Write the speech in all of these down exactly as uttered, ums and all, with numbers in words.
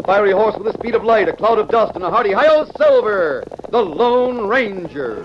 fiery horse with the speed of light, a cloud of dust, and a hearty hi-yo Silver, the Lone Ranger.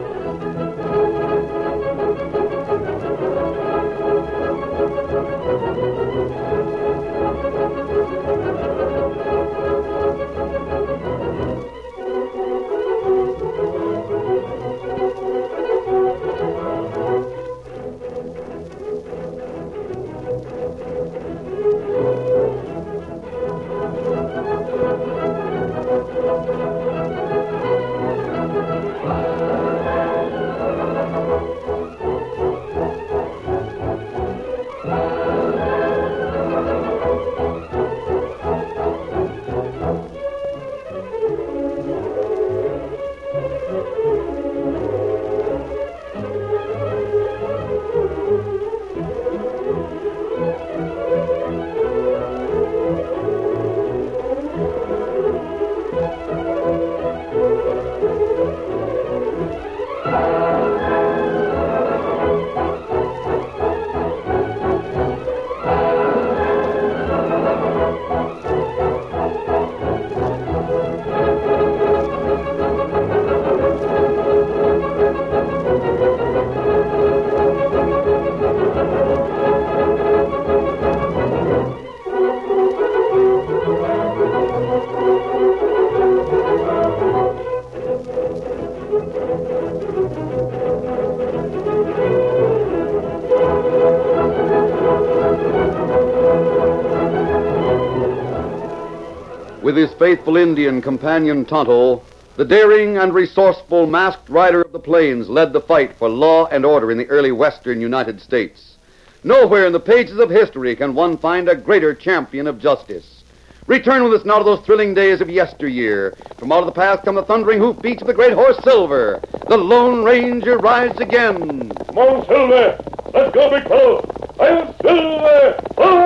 With his faithful Indian companion Tonto, the daring and resourceful masked rider of the plains led the fight for law and order in the early western United States. Nowhere in the pages of history can one find a greater champion of justice. Return with us now to those thrilling days of yesteryear. From out of the past come the thundering hoofbeats of the great horse Silver. The Lone Ranger rides again. Come on, Silver. Let's go, big fellow. I'm Silver.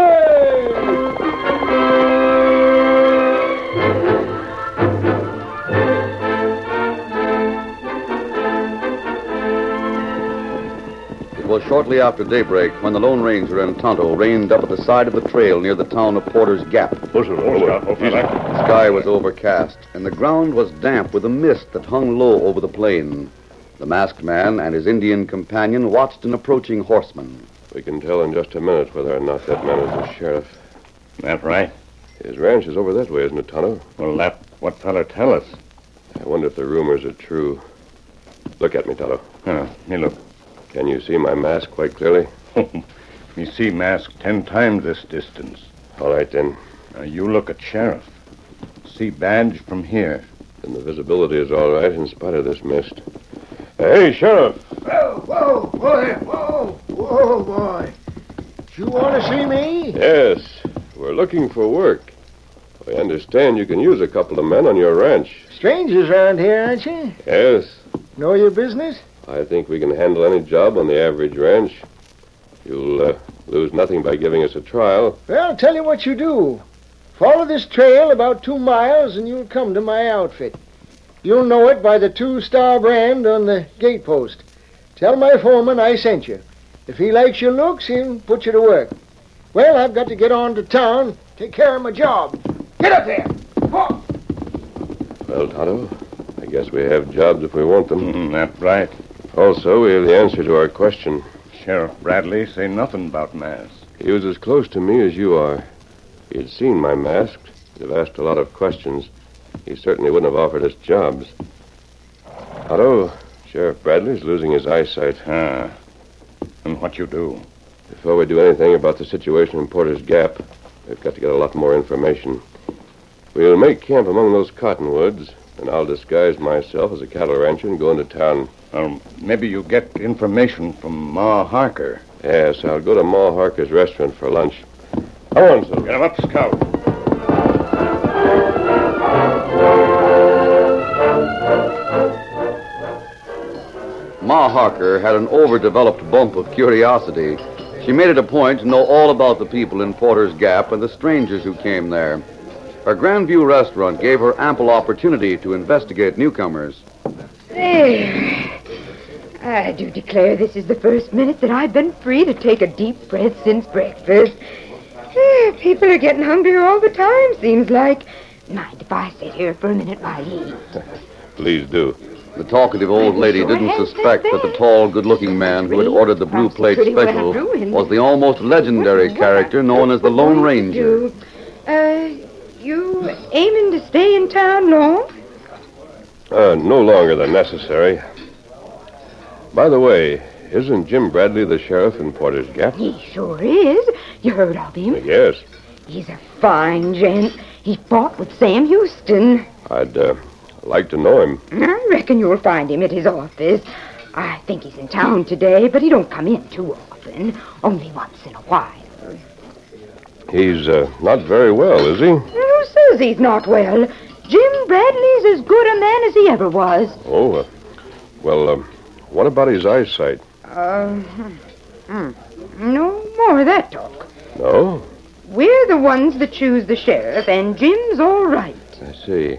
Hooray! It was shortly after daybreak when the Lone Ranger and Tonto reined up at the side of the trail near the town of Porter's Gap. Push it over. The sky was overcast, and the ground was damp with a mist that hung low over the plain. The masked man and his Indian companion watched an approaching horseman. We can tell in just a minute whether or not that man is the sheriff. That right? His ranch is over that way, isn't it, Tonto? Well, that what feller tell us? I wonder if the rumors are true. Look at me, Tonto. Huh, me look. Can you see my mask quite clearly? Me see mask ten times this distance. All right, then. Now, you look at sheriff. See badge from here. Then the visibility is all right in spite of this mist. Hey, Sheriff. Whoa, whoa, boy, whoa, whoa, boy. You want to see me? Yes, we're looking for work. I understand you can use a couple of men on your ranch. Strangers around here, aren't you? Yes. Know your business? I think we can handle any job on the average ranch. You'll uh, lose nothing by giving us a trial. Well, I'll tell you what you do. Follow this trail about two miles and you'll come to my outfit. You'll know it by the two-star brand on the gatepost. Tell my foreman I sent you. If he likes your looks, he'll put you to work. Well, I've got to get on to town, take care of my job. Get up there! Come on! Well, Tonto, I guess we have jobs if we want them. Mm, that's right. Also, we have the answer to our question. Sheriff Bradley say nothing about mask. He was as close to me as you are. He had seen my mask. He'd have asked a lot of questions. He certainly wouldn't have offered us jobs. Otto, Sheriff Bradley's losing his eyesight. Ah. And what you do? Before we do anything about the situation in Porter's Gap, we've got to get a lot more information. We'll make camp among those cottonwoods, and I'll disguise myself as a cattle rancher and go into town. Um, maybe you get information from Ma Harker. Yes, I'll go to Ma Harker's restaurant for lunch. Come on, Silver. Get him up, Scout. Ma Harker had an overdeveloped bump of curiosity. She made it a point to know all about the people in Porter's Gap and the strangers who came there. Her Grandview restaurant gave her ample opportunity to investigate newcomers. There. I do declare this is the first minute that I've been free to take a deep breath since breakfast. Yeah, people are getting hungrier all the time, seems like. Mind if I sit here for a minute while you eat? Please do. The talkative old lady didn't suspect that the tall, good-looking man who had ordered the blue plate special was the almost legendary character known as the Lone Ranger. Uh, you aiming to stay in town long? Uh, no longer than necessary. By the way, isn't Jim Bradley the sheriff in Porter's Gap? He sure is. You heard of him? Yes. He's a fine gent. He fought with Sam Houston. I'd uh, like to know him. I reckon you'll find him at his office. I think he's in town today, but he don't come in too often. Only once in a while. He's uh, not very well, is he? Who says he's not well? Jim Bradley's as good a man as he ever was. Oh, uh, well, uh, what about his eyesight? Uh, hmm. No more of that talk. No? We're the ones that choose the sheriff, and Jim's all right. I see.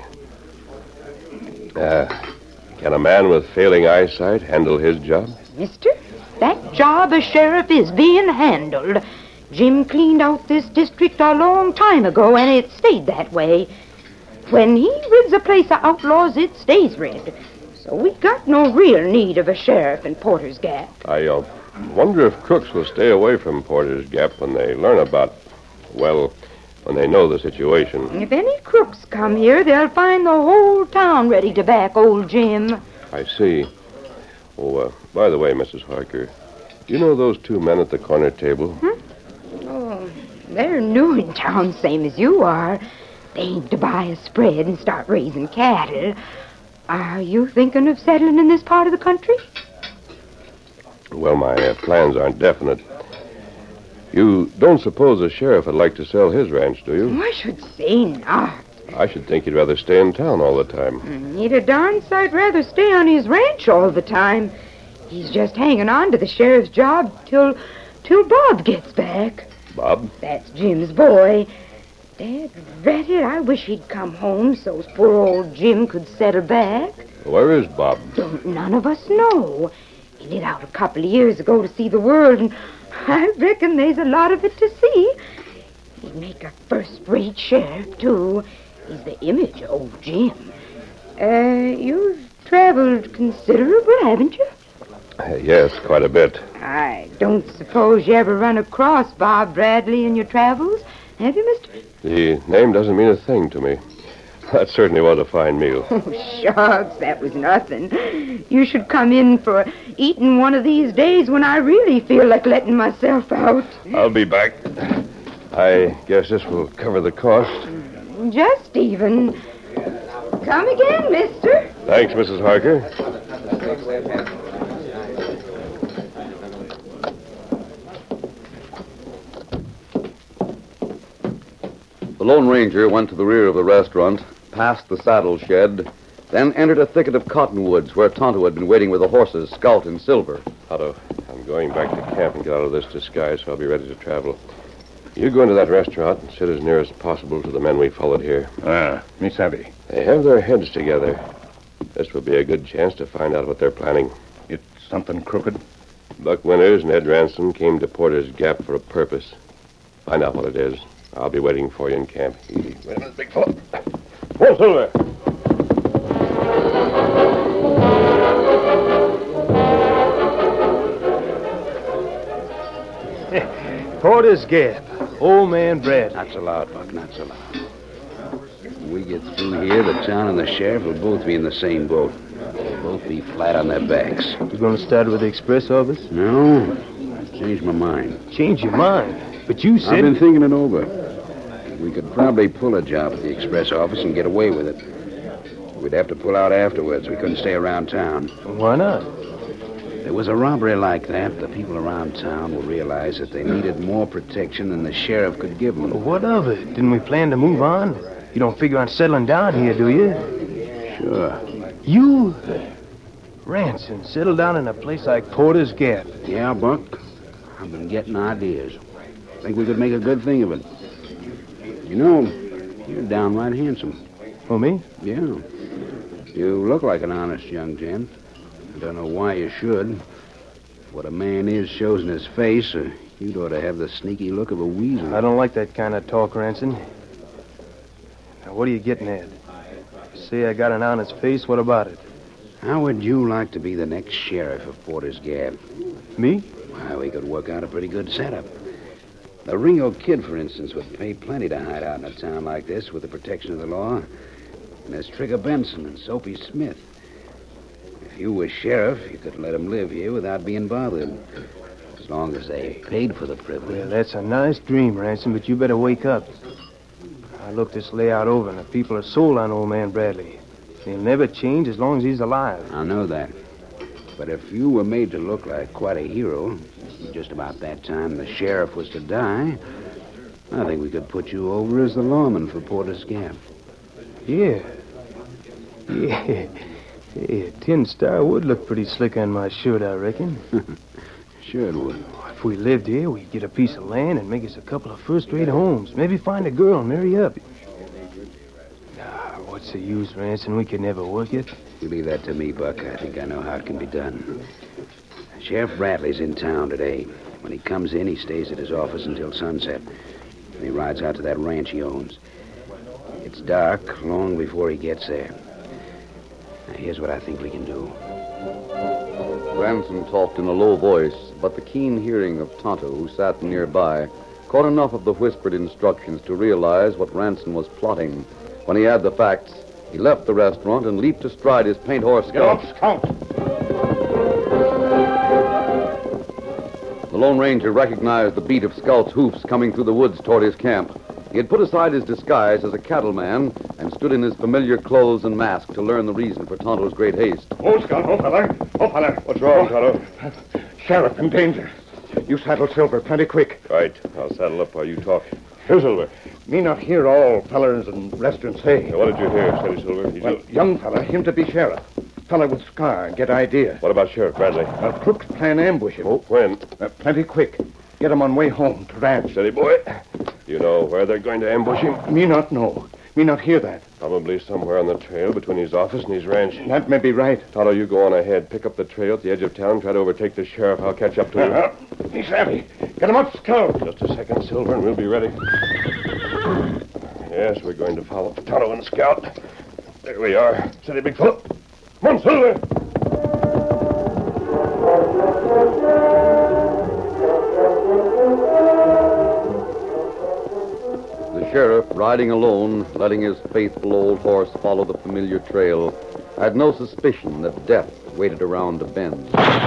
Uh, can a man with failing eyesight handle his job? Mister, that job as sheriff is being handled. Jim cleaned out this district a long time ago, and it stayed that way. When he rids a place of outlaws, it stays rid. So we got no real need of a sheriff in Porter's Gap. I uh, wonder if crooks will stay away from Porter's Gap when they learn about, well, when they know the situation. If any crooks come here, they'll find the whole town ready to back old Jim. I see. Oh, uh, by the way, Missus Harker, do you know those two men at the corner table? Hmm? Oh, they're new in town, same as you are. They aim to buy a spread and start raising cattle. Are you thinking of settling in this part of the country? Well, my uh, plans aren't definite. You don't suppose the sheriff would like to sell his ranch, do you? I should say not. I should think he'd rather stay in town all the time. He'd a darn sight rather stay on his ranch all the time. He's just hanging on to the sheriff's job till, till Bob gets back. Bob? That's Jim's boy. Dad, rat it, I wish he'd come home so poor old Jim could settle back. Where is Bob? Don't none of us know. He lit out a couple of years ago to see the world, and I reckon there's a lot of it to see. He'd make a first-rate sheriff, too. He's the image of old Jim. Uh, you've traveled considerable, haven't you? Uh, yes, quite a bit. I don't suppose you ever run across Bob Bradley in your travels, have you, mister? The name doesn't mean a thing to me. That certainly was a fine meal. Oh, shucks, that was nothing. You should come in for eating one of these days when I really feel like letting myself out. I'll be back. I guess this will cover the cost. Just even. Come again, mister. Thanks, Missus Harker. The Lone Ranger went to the rear of the restaurant, passed the saddle shed, then entered a thicket of cottonwoods where Tonto had been waiting with the horses, Scout and Silver. Otto, I'm going back to camp and get out of this disguise, so I'll be ready to travel. You go into that restaurant and sit as near as possible to the men we followed here. Ah, me savvy. They have their heads together. This will be a good chance to find out what they're planning. It's something crooked? Buck Winters and Ed Ransom came to Porter's Gap for a purpose. Find out what it is. I'll be waiting for you in camp. Easy. Wait a minute, big fella. Whoa, Silver. Porter's Gap. Old man Brad. Not so loud, Buck, not so loud. When we get through here, the town and the sheriff will both be in the same boat. They'll both be flat on their backs. You gonna start with the express office? No, I've changed my mind. Change your mind. But you said... I've been thinking it over. We could probably pull a job at the express office and get away with it. We'd have to pull out afterwards. We couldn't stay around town. Why not? If there was a robbery like that, the people around town will realize that they needed more protection than the sheriff could give them. Well, what of it? Didn't we plan to move on? You don't figure on settling down here, do you? Sure. You, Ransom, settle down in a place like Porter's Gap. Yeah, Buck. I've been getting ideas. Think we could make a good thing of it. You know, you're downright handsome. Oh, me? Yeah. You look like an honest young gent. I don't know why you should. What a man is shows in his face. Uh, You'd ought to have the sneaky look of a weasel. I don't like that kind of talk, Ranson. Now, what are you getting at? Say I got an honest face, what about it? How would you like to be the next sheriff of Porter's Gap? Me? Well, we could work out a pretty good setup. The Ringo Kid, for instance, would pay plenty to hide out in a town like this with the protection of the law. And there's Trigger Benson and Soapy Smith. If you were sheriff, you could let them live here without being bothered. As long as they paid for the privilege. Well, that's a nice dream, Ransom, but you better wake up. I looked this layout over, and the people are sold on old man Bradley. He'll never change as long as he's alive. I know that. But if you were made to look like quite a hero, just about that time the sheriff was to die, I think we could put you over as the lawman for Porter's Gap. Yeah. Yeah. Yeah, Tin Star would look pretty slick on my shirt, I reckon. Sure it would. If we lived here, we'd get a piece of land and make us a couple of first-rate homes. Maybe find a girl and marry up. Ah, what's the use, Ransom? We could never work it. You leave that to me, Buck. I think I know how it can be done. Sheriff Bradley's in town today. When he comes in, he stays at his office until sunset. And he rides out to that ranch he owns. It's dark long before he gets there. Now, here's what I think we can do. Ransom talked in a low voice, but the keen hearing of Tonto, who sat nearby, caught enough of the whispered instructions to realize what Ransom was plotting. When he had the facts, he left the restaurant and leaped astride his paint horse Get up, Scout. Scout. The Lone Ranger recognized the beat of Scout's hoofs coming through the woods toward his camp. He had put aside his disguise as a cattleman and stood in his familiar clothes and mask to learn the reason for Tonto's great haste. Oh, Scout, oh, fella. Oh, fella. What's wrong, Tonto? Sheriff in danger. You saddle Silver plenty quick. Right. I'll saddle up while you talk. Here, Silver. Me not hear all fellers and restaurants say. Now, what did you hear, Steady Silver? He's Well, a- young fella, him to be sheriff. Fella with scar, get idea. What about Sheriff Bradley? Uh, crooks plan ambush him. Oh, when? Uh, plenty quick. Get him on way home to ranch. Steady, boy. You know where they're going to ambush him? Me not know. Me not hear that. Probably somewhere on the trail between his office and his ranch. That may be right. Tonto, you go on ahead. Pick up the trail at the edge of town. Try to overtake the sheriff. I'll catch up to you. Uh, me savvy. Get him up, Scout. Just a second, Silver, and we'll be ready. Yes, we're going to follow Tonto and Scout. There we are. Steady, big fellow. Come on, Silver. The sheriff, riding alone, letting his faithful old horse follow the familiar trail, had no suspicion that death waited around a bend.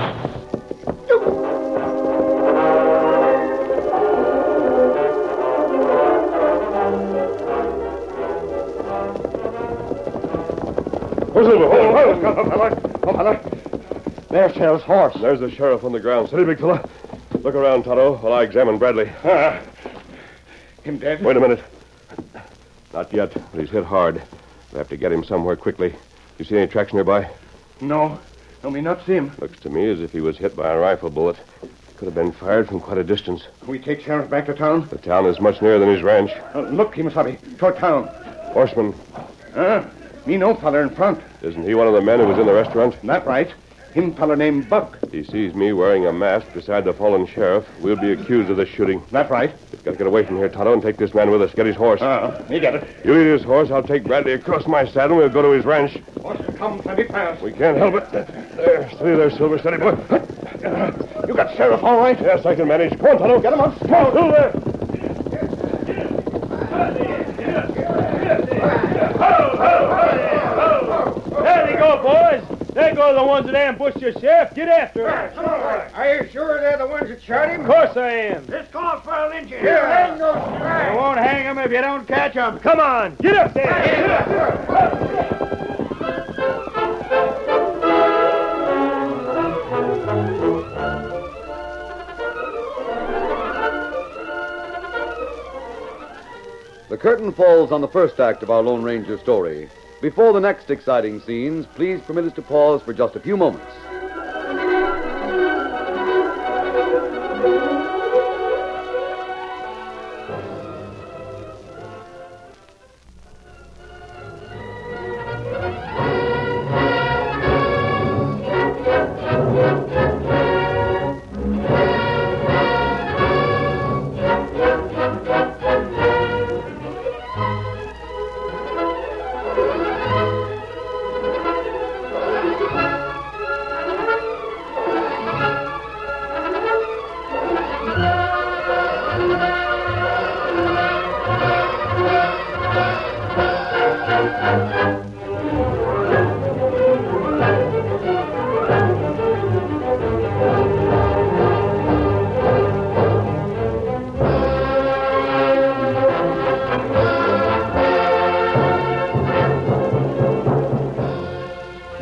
Oh, Silver, hold on. Oh, fella. Oh, fella. There's Sheriff's horse. There's the sheriff on the ground. Steady, big fella. Look around, Tonto, while I examine Bradley. Ah. Him dead? Wait a minute. Not yet, but he's hit hard. We have to get him somewhere quickly. You see any tracks nearby? No. No, me not see him. Looks to me as if he was hit by a rifle bullet. Could have been fired from quite a distance. We take Sheriff back to town? The town is much nearer than his ranch. Uh, look, Kimasabi. Toward town. Horseman, Ah. Me no fella in front. isn't he one of the men who was in the restaurant? That right. Him fella named Buck. He sees me wearing a mask beside the fallen sheriff. We'll be accused of the shooting. That right. We've got to get away from here, Tonto, and take this man with us. Get his horse. Ah, me get it. You lead his horse. I'll take Bradley across my saddle, and we'll go to his ranch. Horse come plenty fast. We can't help it. There, steady there, Silver. Steady, boy. You got Sheriff all right? Yes, I can manage. Come on, Tonto. Get him up. Come on, Silver. There they go, boys. There go the ones that ambushed your sheriff. Get after them. Are you sure they're the ones that shot him? Of course I am. This calls for a lynching. Here, hang those I stripes. won't hang him if you don't catch him. Come on. Get up there. Get up. The curtain falls on the first act of our Lone Ranger story. Before the next exciting scenes, please permit us to pause for just a few moments.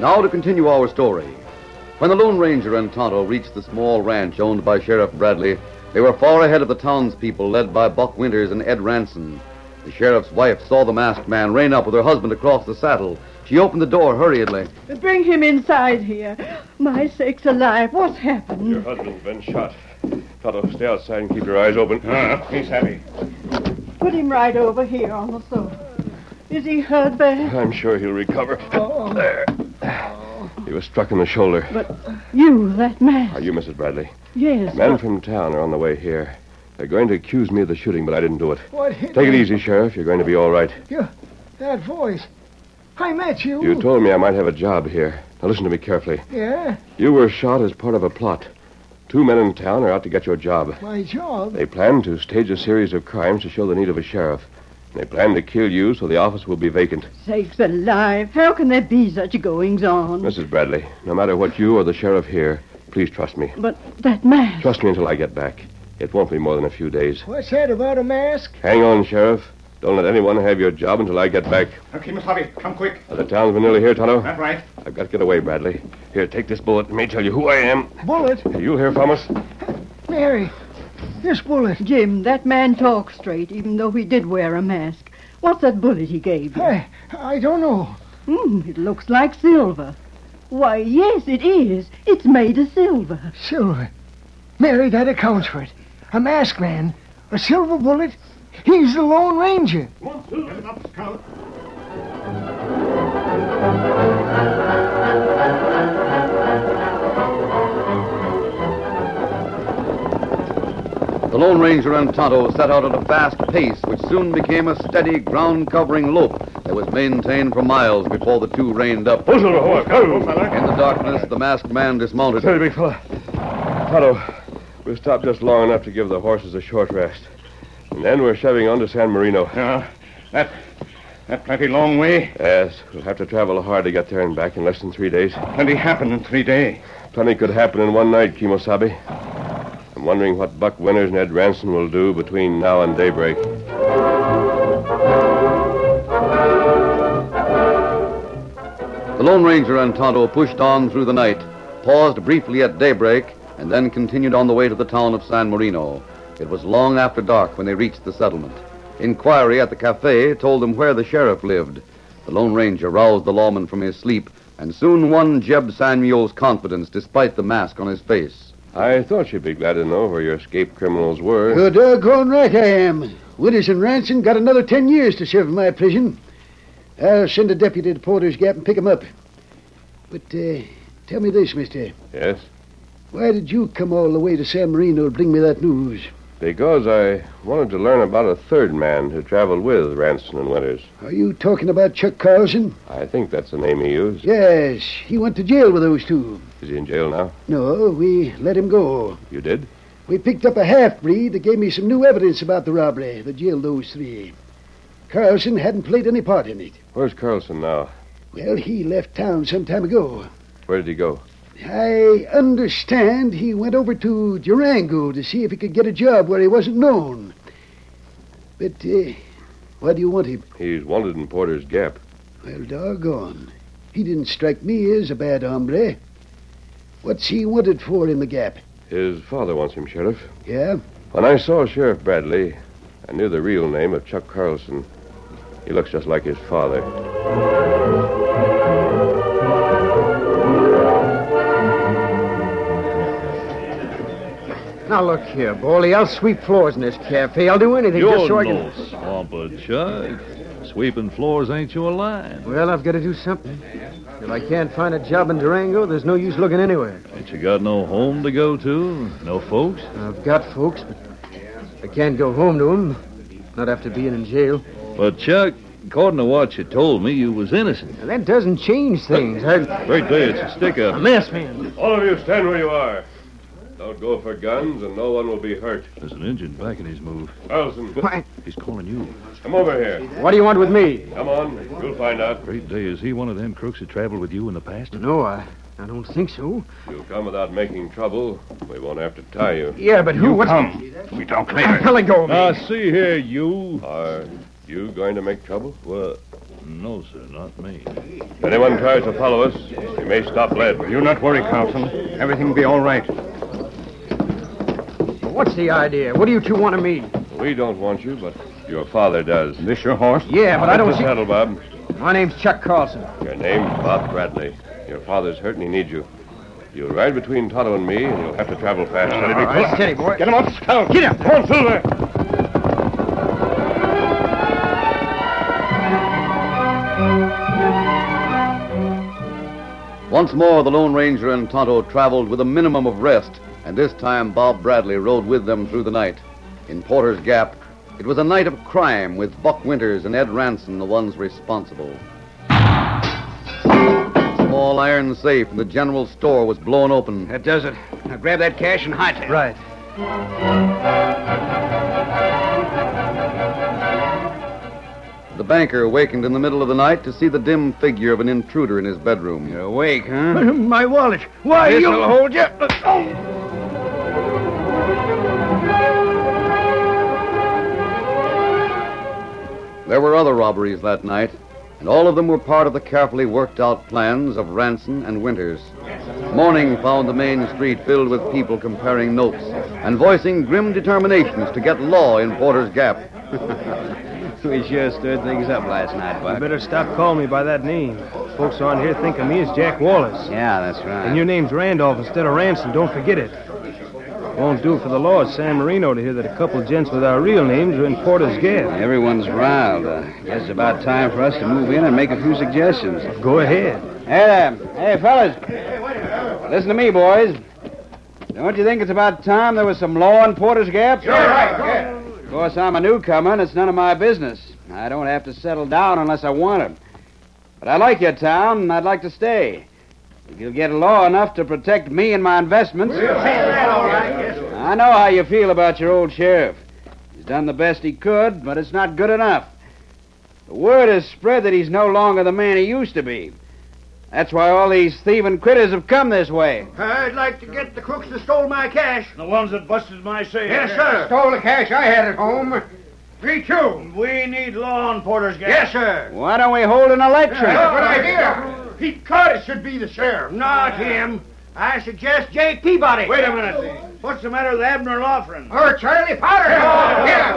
Now to continue our story. When the Lone Ranger and Tonto reached the small ranch owned by Sheriff Bradley, they were far ahead of the townspeople led by Buck Winters and Ed Ranson. The sheriff's wife saw the masked man rein up with her husband across the saddle. She opened the door hurriedly. Bring him inside here. My sakes alive, what's happened? Your husband's been shot. Tonto, stay outside and keep your eyes open. Ah, he's happy. Put him right over here on the sofa. Is he hurt bad? I'm sure he'll recover. Oh. There. He was struck in the shoulder. But you, that man. Are you Missus Bradley? Yes. Men but... from town are on the way here. They're going to accuse me of the shooting, but I didn't do it. What hit Take it me? easy, Sheriff. You're going to be all right. You, that voice. I met you. You told me I might have a job here. Now listen to me carefully. Yeah? You were shot as part of a plot. Two men in town are out to get your job. My job? They plan to stage a series of crimes to show the need of a sheriff. And they plan to kill you so the office will be vacant. Sakes alive, how can there be such goings on? Missus Bradley, no matter what you or the sheriff hear, please trust me. But that man. Trust me until I get back. It won't be more than a few days. What's that about a mask? Hang on, Sheriff. Don't let anyone have your job until I get back. Okay, Miss Hobby, come quick. Are the townsmen nearly here, Tonto? That's right. I've got to get away, Bradley. Here, take this bullet and may tell you who I am. Bullet? You'll hear from us. Mary, this bullet. Jim, that man talks straight, even though he did wear a mask. What's that bullet he gave you? I, I don't know. Hmm, it looks like silver. Why, yes, it is. It's made of silver. Silver. Mary, that accounts for it. A masked man. A silver bullet. He's the Lone Ranger. Come on, Sue. Get him up, Scout. The Lone Ranger and Tonto set out at a fast pace, which soon became a steady ground-covering lope that was maintained for miles before the two reined up. Who's the horse? Go, fella. In the darkness, the masked man dismounted. Steady, big fella. Tonto, we'll stop just long enough to give the horses a short rest. And then we're shoving on to San Marino. Yeah, that, that plenty long way. Yes, we'll have to travel hard to get there and back in less than three days. Plenty happen in three days. Plenty could happen in one night, Kimosabe. I'm wondering what Buck Winters and Ed Ranson will do between now and daybreak. The Lone Ranger and Tonto pushed on through the night, paused briefly at daybreak, and then continued on the way to the town of San Marino. It was long after dark when they reached the settlement. Inquiry at the cafe told them where the sheriff lived. The Lone Ranger roused the lawman from his sleep and soon won Jeb Samuel's confidence despite the mask on his face. I thought you'd be glad to know where your escaped criminals were. You're doggone right I am. Winters and Ranson got another ten years to serve in my prison. I'll send a deputy to Porter's Gap and pick 'em up. But, uh, tell me this, mister. Yes? Why did you come all the way to San Marino to bring me that news? Because I wanted to learn about a third man who traveled with Ranson and Winters. Are you talking about Chuck Carlson? I think that's the name he used. Yes, he went to jail with those two. Is he in jail now? No, we let him go. You did? We picked up a half-breed that gave me some new evidence about the robbery that jailed those three. Carlson hadn't played any part in it. Where's Carlson now? Well, he left town some time ago. Where did he go? I understand he went over to Durango to see if he could get a job where he wasn't known. But, uh, why do you want him? He's wanted in Porter's Gap. Well, doggone. He didn't strike me as a bad hombre. What's he wanted for in the Gap? His father wants him, Sheriff. Yeah? When I saw Sheriff Bradley, I knew the real name of Chuck Carlson. He looks just like his father. Now, look here, Baldy. I'll sweep floors in this cafe. I'll do anything You're just so I can... no swamper, Chuck. Sweeping floors ain't your line. Well, I've got to do something. If I can't find a job in Durango, there's no use looking anywhere. Ain't you got no home to go to? No folks? I've got folks, but I can't go home to them. Not after being in jail. But, Chuck, according to what you told me, you was innocent. Now, that doesn't change things. I... Great day, it's a stick-up. A mess, man. All of you stand where you are. Don't go for guns, and no one will be hurt. There's an engine backing his move. Carlson. What? He's calling you. Come over here. What do you want with me? Come on. You'll find out. Great day. Is he one of them crooks that traveled with you in the past? No, I, I don't think so. You'll come without making trouble. We won't have to tie you. Yeah, but who... You what's... come. We don't clear. Let go of me. Now, see here, you. Are you going to make trouble? Well, No, sir, not me. If anyone tries to follow us, we may stop lead. You not worry, Carlson. Everything will be all right. What's the idea? What do you two want of me? We don't want you, but your father does. This your horse? Yeah, but I don't Get the see... saddle, Bob. My name's Chuck Carlson. Your name's Bob Bradley. Your father's hurt and he needs you. You'll ride between Tonto and me, and you'll have to travel fast. Steady, All right, steady, boy. Get him up, Scout. Get him. Come on, Silver. Once more, the Lone Ranger and Tonto traveled with a minimum of rest, and this time Bob Bradley rode with them through the night. In Porter's Gap, it was a night of crime, with Buck Winters and Ed Ranson the ones responsible. A small iron safe in the general store was blown open. That does it. Now grab that cash and hightail. Right. The banker awakened in the middle of the night to see the dim figure of an intruder in his bedroom. You're awake, huh? My wallet. Why, This'll you... hold you. There were other robberies that night, and all of them were part of the carefully worked-out plans of Ranson and Winters. Morning found the main street filled with people comparing notes and voicing grim determinations to get law in Porter's Gap. We sure stirred things up last night, You Buck. better stop calling me by that name. Folks on here think of me as Jack Wallace. Yeah, that's right. And your name's Randolph instead of Ransom. Don't forget it. Won't do for the law at San Marino to hear that a couple of gents with our real names are in Porter's Gap. Everyone's riled. Uh, guess it's about time for us to move in and make a few suggestions. Go ahead. Hey there. Hey, fellas. Listen to me, boys. Don't you think it's about time there was some law in Porter's Gap? You're right. Yeah. Of course, I'm a newcomer, and it's none of my business. I don't have to settle down unless I want to. But I like your town, and I'd like to stay. If you'll get a law enough to protect me and my investments. I know how you feel about your old sheriff. He's done the best he could, but it's not good enough. The word has spread that he's no longer the man he used to be. That's why all these thieving critters have come this way. I'd like to get the crooks that stole my cash. The ones that busted my safe. Yes, sir. Stole the cash I had at home. Me too. We need law on Porter's Gap. Yes, sir. Why don't we hold an election? Good idea. Pete Carter should be the sheriff. Not him. I suggest Jake Peabody. Wait a minute. What's the matter with Abner Loughran? Or Charlie Potter. Yeah,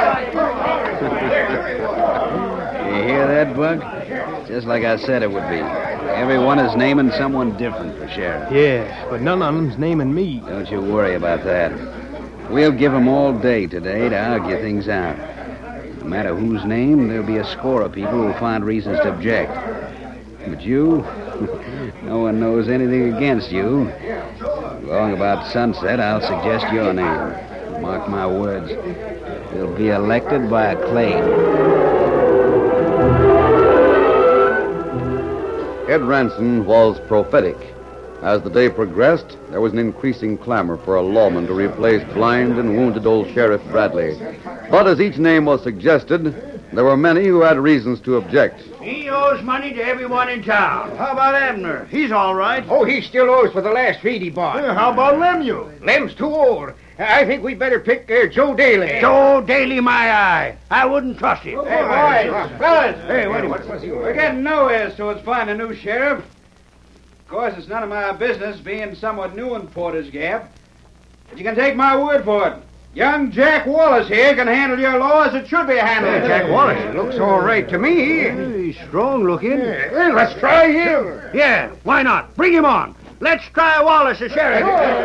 You hear that, Buck? Just like I said it would be. Everyone is naming someone different for sheriff. Yeah, but none of them's naming me. Don't you worry about that. We'll give them all day today to argue things out. No matter whose name, there'll be a score of people who'll find reasons to object. But you, no one knows anything against you. Along about sunset, I'll suggest your name. Mark my words. You'll be elected by a claim. Ed Ranson was prophetic. As the day progressed, there was an increasing clamor for a lawman to replace blind and wounded old Sheriff Bradley. But as each name was suggested, there were many who had reasons to object. He owes money to everyone in town. How about Abner? He's all right. Oh, he still owes for the last feed he bought. Yeah, how about Lemuel? Lem's too old. I think we'd better pick uh, Joe Daly. Joe Daly, my eye. I wouldn't trust him. Hey, boys. Fellas. Hey, wait a minute. We're getting nowhere, so it's find a new sheriff. Of course, it's none of my business, being somewhat new in Porter's Gap. But you can take my word for it. Young Jack Wallace here can handle your law as it should be handled. Uh, Jack Wallace looks all right to me. He's strong looking. Yeah, well, let's try him. Yeah, why not? Bring him on. Let's try Wallace as sheriff.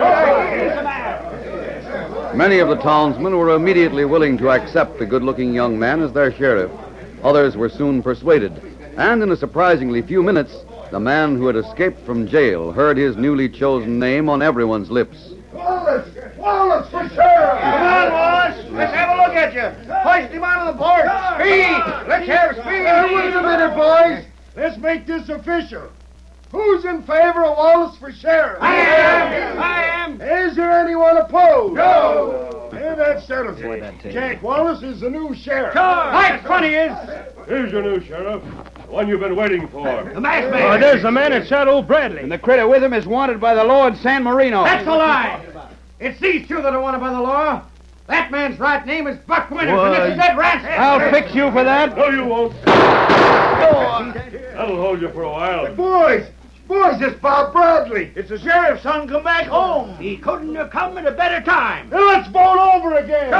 Many of the townsmen were immediately willing to accept the good-looking young man as their sheriff. Others were soon persuaded. And in a surprisingly few minutes, the man who had escaped from jail heard his newly chosen name on everyone's lips. Wallace! Wallace for sheriff! Come on, Wallace. Let's have a look at you. Hoist him out of the porch. Speed! Let's have speed! Uh, wait a minute, boys. Let's make this official. Who's in favor of Wallace for sheriff? I am. I am. Is there anyone opposed? No. Yeah, that settles it. Jack Wallace is the new sheriff. Right front he is. Here's your new sheriff. The one you've been waiting for. The masked Oh, man. there's the man that shot old Bradley. And the critter with him is wanted by the law in San Marino. That's a lie. It's these two that are wanted by the law. That man's right name is Buck Winters, and this is Ed Ranson. I'll fix you for that. No, you won't. Oh! That'll hold you for a while. Boys! Boys, it's Bob Bradley. It's the sheriff's son come back home. He couldn't have come at a better time. Then let's bowl over again.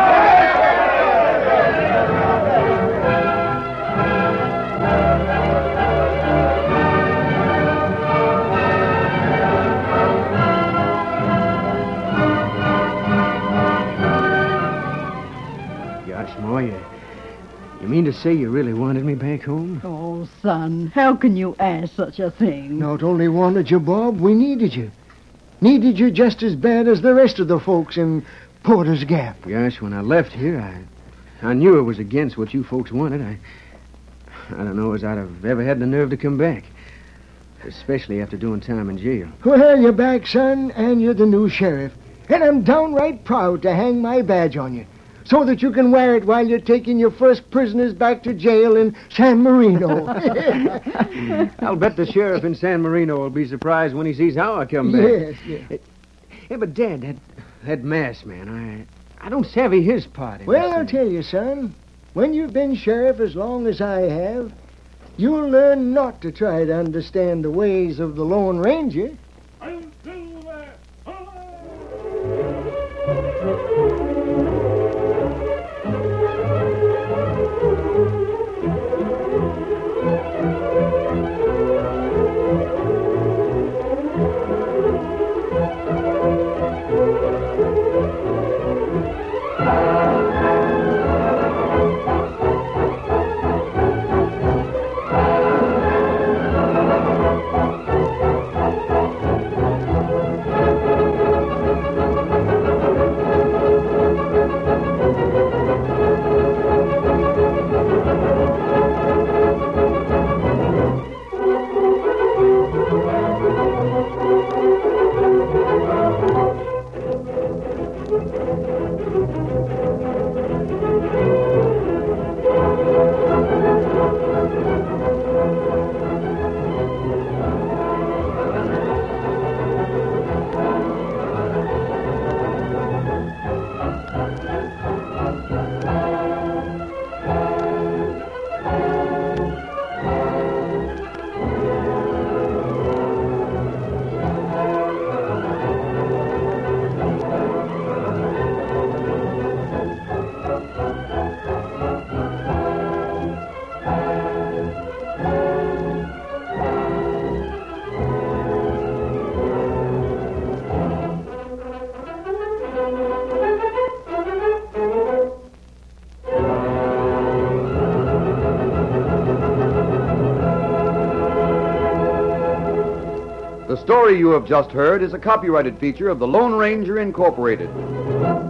Gosh, Ma, you, you mean to say you really wanted me back home? Oh, son, how can you ask such a thing? Not only wanted you, Bob, we needed you. Needed you just as bad as the rest of the folks in Porter's Gap. Gosh, when I left here, I I knew it was against what you folks wanted. I I don't know as I'd have ever had the nerve to come back. Especially after doing time in jail. Well, you're back, son, and you're the new sheriff. And I'm downright proud to hang my badge on you, so that you can wear it while you're taking your first prisoners back to jail in San Marino. I'll bet the sheriff in San Marino will be surprised when he sees how I come back. Yes, yes. Yeah, but, Dad, that, that mask, man, I I don't savvy his part in Well, this I'll thing. tell you, son, when you've been sheriff as long as I have, you'll learn not to try to understand the ways of the Lone Ranger. The story you have just heard is a copyrighted feature of the Lone Ranger Incorporated.